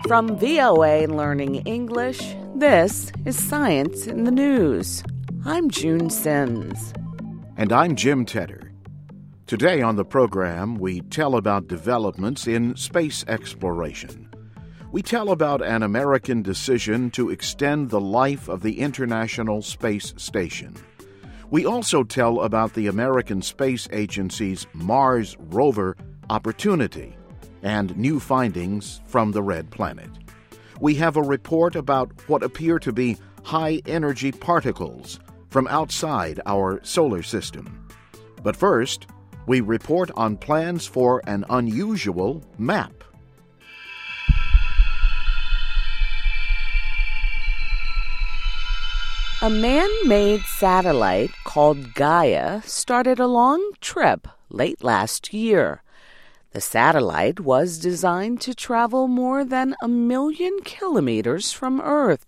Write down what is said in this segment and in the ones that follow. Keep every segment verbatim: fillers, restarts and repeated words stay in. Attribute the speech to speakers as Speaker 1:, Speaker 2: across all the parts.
Speaker 1: From V O A Learning English, this is Science in the News. I'm June Sims.
Speaker 2: And I'm Jim Tedder. Today on the program, we tell about developments in space exploration. We tell about an American decision to extend the life of the International Space Station. We also tell about the American Space Agency's Mars rover Opportunity and new findings from the Red Planet. We have a report about what appear to be high-energy particles from outside our solar system. But first, we report on plans for an unusual map.
Speaker 1: A man-made satellite called Gaia started a long trip late last year. The satellite was designed to travel more than a million kilometers from Earth.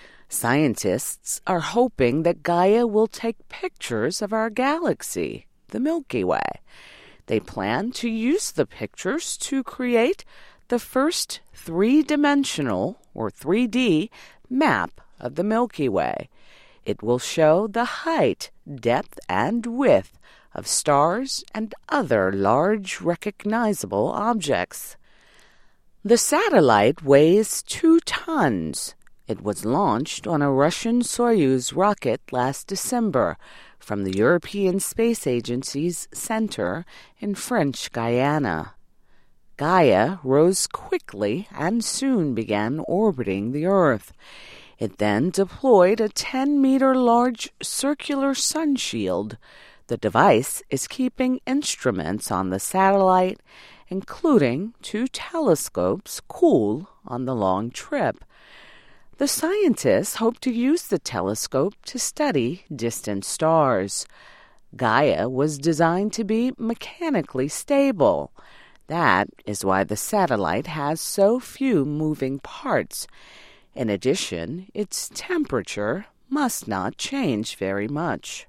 Speaker 1: Scientists are hoping that Gaia will take pictures of our galaxy, the Milky Way. They plan to use the pictures to create the first three-dimensional, or three D, map of the Milky Way. It will show the height, depth, and width of stars and other large recognizable objects. The satellite weighs two tons. It was launched on a Russian Soyuz rocket last December from the European Space Agency's center in French Guiana. Gaia rose quickly and soon began orbiting the Earth. It then deployed a ten-meter large circular sun shield. The device is keeping instruments on the satellite, including two telescopes, cool on the long trip. The scientists hope to use the telescope to study distant stars. Gaia was designed to be mechanically stable. That is why the satellite has so few moving parts. In addition, its temperature must not change very much.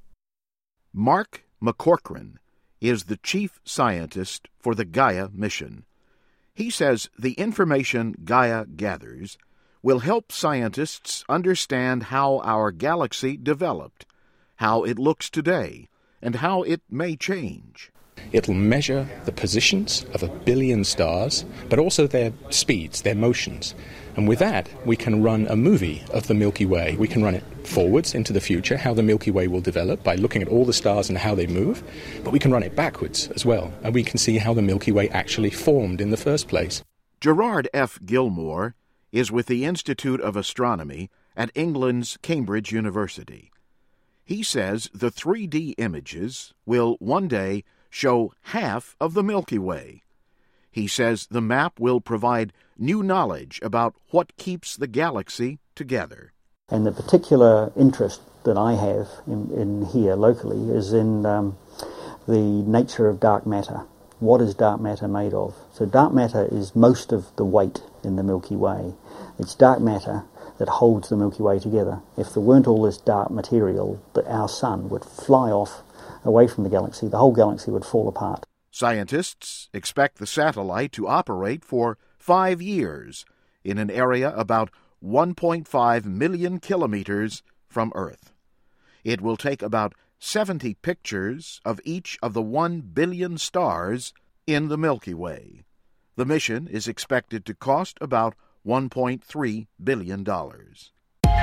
Speaker 2: Mark McCorkran is the chief scientist for the Gaia mission. He says the information Gaia gathers will help scientists understand how our galaxy developed, how it looks today, and how it may change.
Speaker 3: It'll measure the positions of a billion stars, but also their speeds, their motions. And with that, we can run a movie of the Milky Way. We can run it forwards into the future, how the Milky Way will develop by looking at all the stars and how they move. But we can run it backwards as well, and we can see how the Milky Way actually formed in the first place.
Speaker 2: Gerard F. Gilmore is with the Institute of Astronomy at England's Cambridge University. He says the three D images will one day show half of the Milky Way. He says the map will provide new knowledge about what keeps the galaxy together.
Speaker 4: And the particular interest that I have in, in here locally is in um, the nature of dark matter. What is dark matter made of? So dark matter is most of the weight in the Milky Way. It's dark matter that holds the Milky Way together. If there weren't all this dark material, that our sun would fly off away from the galaxy. The whole galaxy would fall apart.
Speaker 2: Scientists expect the satellite to operate for five years in an area about one point five million kilometers from Earth. It will take about seventy pictures of each of the one billion stars in the Milky Way. The mission is expected to cost about one point three billion dollars.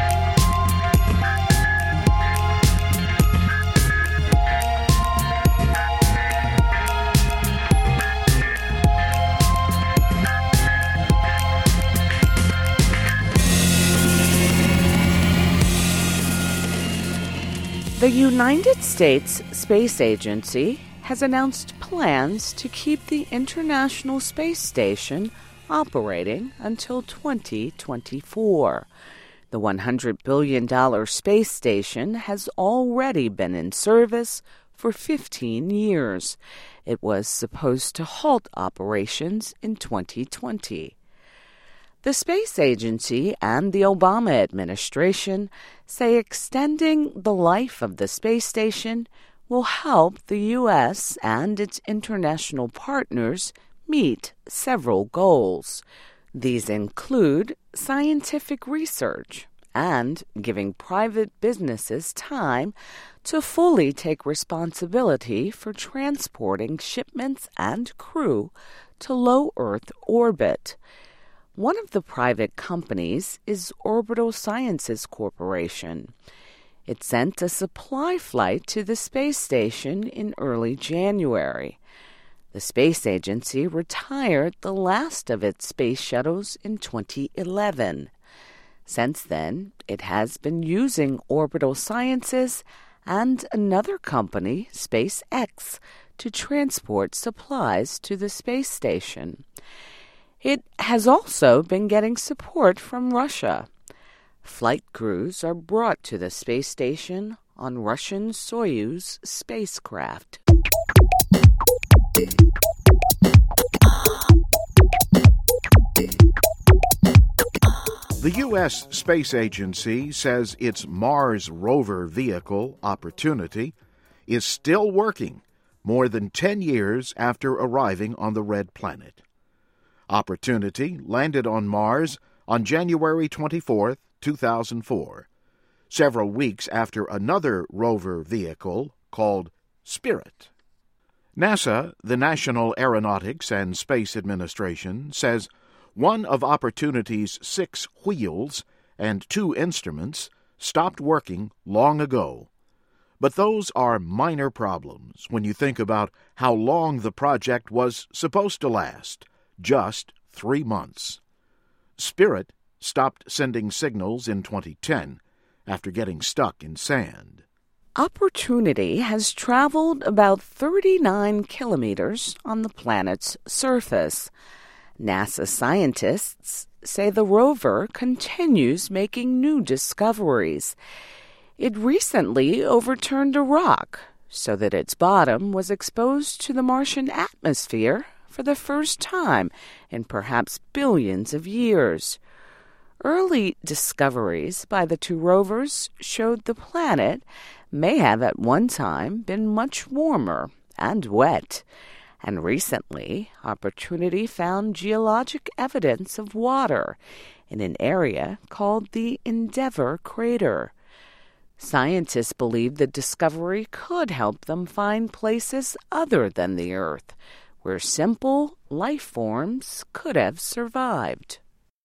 Speaker 1: The United States Space Agency has announced plans to keep the International Space Station operating until twenty twenty-four. The one hundred billion dollars space station has already been in service for fifteen years. It was supposed to halt operations in twenty twenty. The space agency and the Obama administration say extending the life of the space station will help the U S and its international partners meet several goals. These include scientific research and giving private businesses time to fully take responsibility for transporting shipments and crew to low Earth orbit. One of the private companies is Orbital Sciences Corporation. It sent a supply flight to the space station in early January. The space agency retired the last of its space shuttles in twenty eleven. Since then, it has been using Orbital Sciences and another company, SpaceX, to transport supplies to the space station. It has also been getting support from Russia. Flight crews are brought to the space station on Russian Soyuz spacecraft.
Speaker 2: The U S Space Agency says its Mars rover vehicle, Opportunity, is still working more than ten years after arriving on the red planet. Opportunity landed on Mars on January twenty-fourth, two thousand four, several weeks after another rover vehicle called Spirit. NASA, the National Aeronautics and Space Administration, says one of Opportunity's six wheels and two instruments stopped working long ago. But those are minor problems when you think about how long the project was supposed to last, just three months. Spirit stopped sending signals in twenty ten after getting stuck in sand.
Speaker 1: Opportunity has traveled about thirty-nine kilometers on the planet's surface. NASA scientists say the rover continues making new discoveries. It recently overturned a rock so that its bottom was exposed to the Martian atmosphere for the first time in perhaps billions of years. Early discoveries by the two rovers showed the planet may have at one time been much warmer and wet, and recently Opportunity found geologic evidence of water in an area called the Endeavour Crater. Scientists believe the discovery could help them find places other than the Earth, where simple life forms could have survived.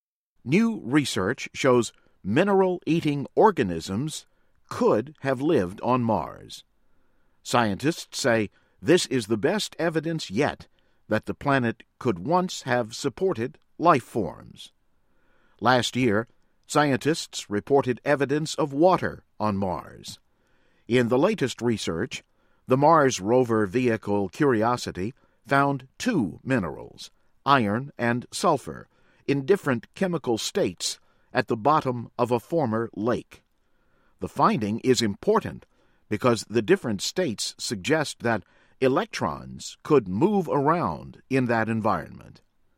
Speaker 2: New research shows mineral-eating organisms could have lived on Mars. Scientists say this is the best evidence yet that the planet could once have supported life forms. Last year, scientists reported evidence of water on Mars. In the latest research, the Mars rover vehicle Curiosity found two minerals, iron and sulfur, in different chemical states at the bottom of a former lake. The finding is important because the different states suggest that electrons could move around in that environment.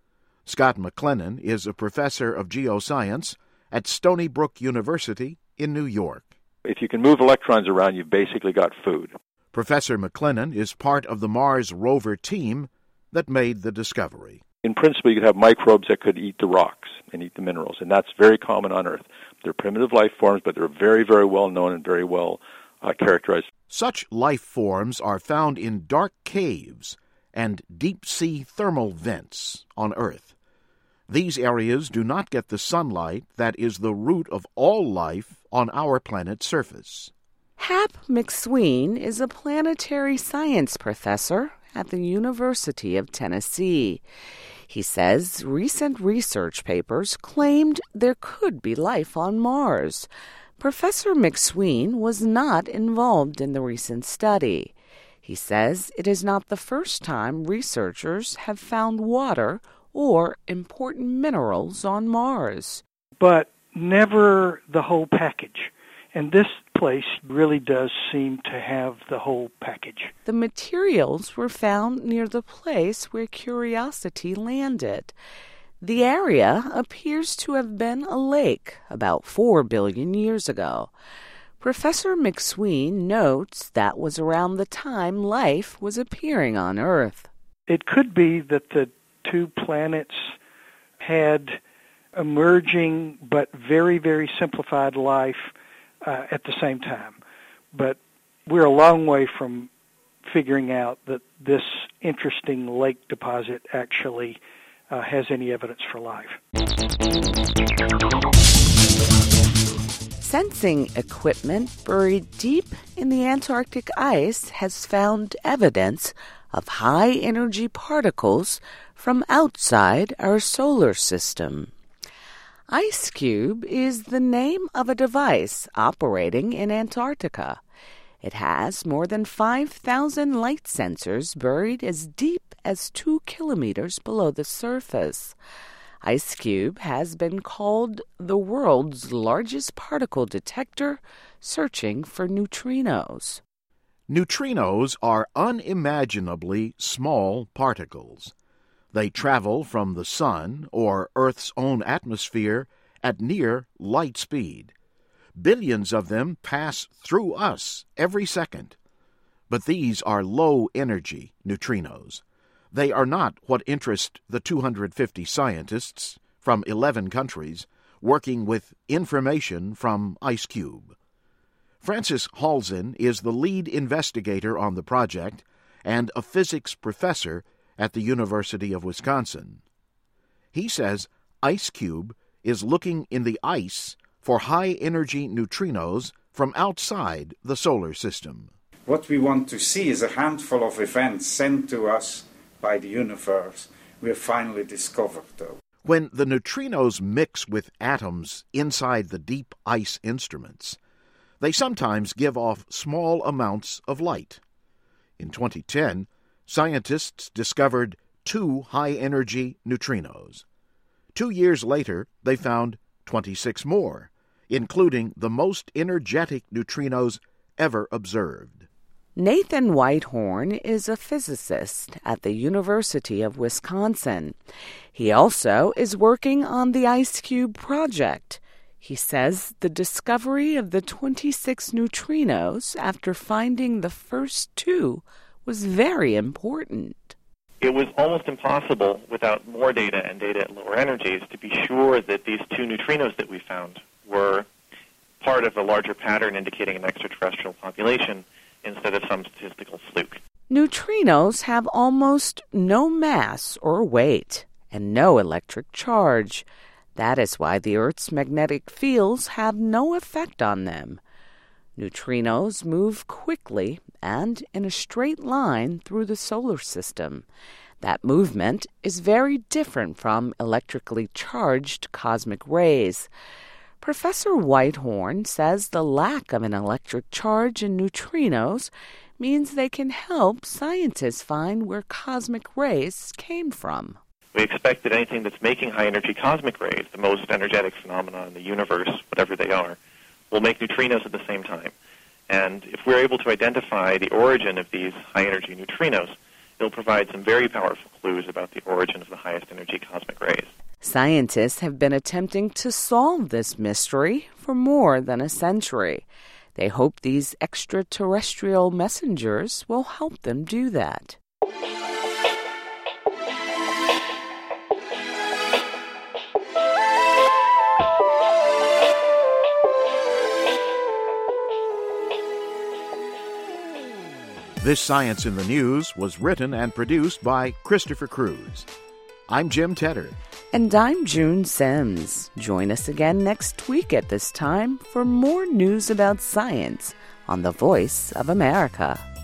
Speaker 2: Scott McLennan is a professor of geoscience at Stony Brook University in New York.
Speaker 5: If you can move electrons around, you've basically got food.
Speaker 2: Professor McLennan is part of the Mars rover team that made the discovery.
Speaker 5: In principle, you could have microbes that could eat the rocks and eat the minerals, and that's very common on Earth. They're primitive life forms, but they're very, very well known and very well uh, characterized.
Speaker 2: Such life forms are found in dark caves and deep-sea thermal vents on Earth. These areas do not get the sunlight that is the root of all life on our planet's surface.
Speaker 1: Hap McSween is a planetary science professor at the University of Tennessee. He says recent research papers claimed there could be life on Mars. Professor McSween was not involved in the recent study. He says it is not the first time researchers have found water or important minerals on Mars.
Speaker 6: But never the whole package. And this place really does seem to have the whole package.
Speaker 1: The materials were found near the place where Curiosity landed. The area appears to have been a lake about four billion years ago. Professor McSween notes that was around the time life was appearing on Earth.
Speaker 6: It could be that the two planets had emerging but very, very simplified life uh, at the same time. But we're a long way from figuring out that this interesting lake deposit actually uh, has any evidence for life.
Speaker 1: Sensing equipment buried deep in the Antarctic ice has found evidence of high-energy particles from outside our solar system. IceCube is the name of a device operating in Antarctica. It has more than five thousand light sensors buried as deep as two kilometers below the surface. IceCube has been called the world's largest particle detector, searching for neutrinos.
Speaker 2: Neutrinos are unimaginably small particles. They travel from the Sun or Earth's own atmosphere at near light speed. Billions of them pass through us every second. But these are low-energy neutrinos. They are not what interest the two hundred fifty scientists from eleven countries working with information from IceCube. Francis Halzin is the lead investigator on the project and a physics professor at the University of Wisconsin. He says IceCube is looking in the ice for high-energy neutrinos from outside the solar system.
Speaker 7: What we want to see is a handful of events sent to us by the universe we have finally discovered, though.
Speaker 2: When the neutrinos mix with atoms inside the deep ice instruments, they sometimes give off small amounts of light. In twenty ten, scientists discovered two high-energy neutrinos. Two years later, they found twenty-six more, including the most energetic neutrinos ever observed.
Speaker 1: Nathan Whitehorn is a physicist at the University of Wisconsin. He also is working on the IceCube project. He says the discovery of the twenty-six neutrinos after finding the first two was very important.
Speaker 8: It was almost impossible without more data and data at lower energies to be sure that these two neutrinos that we found were part of a larger pattern indicating an extraterrestrial population instead of some statistical fluke.
Speaker 1: Neutrinos have almost no mass or weight and no electric charge. That is why the Earth's magnetic fields have no effect on them. Neutrinos move quickly and in a straight line through the solar system. That movement is very different from electrically charged cosmic rays. Professor Whitehorn says the lack of an electric charge in neutrinos means they can help scientists find where cosmic rays came from.
Speaker 8: We expect that anything that's making high-energy cosmic rays, the most energetic phenomena in the universe, whatever they are, will make neutrinos at the same time. And if we're able to identify the origin of these high-energy neutrinos, it'll provide some very powerful clues about the origin of the highest-energy cosmic rays.
Speaker 1: Scientists have been attempting to solve this mystery for more than a century. They hope these extraterrestrial messengers will help them do that.
Speaker 2: This Science in the News was written and produced by Christopher Cruz. I'm Jim Tedder.
Speaker 1: And I'm June Sims. Join us again next week at this time for more news about science on the Voice of America.